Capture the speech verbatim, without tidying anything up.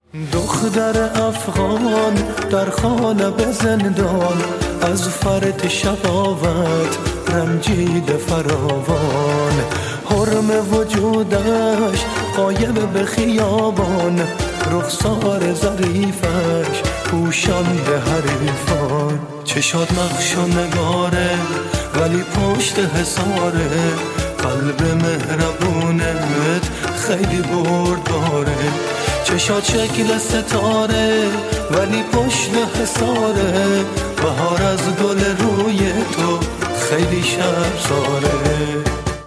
دختر افغان در خانه به زندان، از فرط شقاوت رنجیده فراوان. حرم وجودش غایب به خیابان، رخسار ظریفش پوشانده حریفان. چشات نقش و نگاره ولی پشت حساره، قلب مهربونت خیلی برداره. چشات شکل ستاره ولی پشت حساره، بهار از گل روی تو خیلی شرمساره.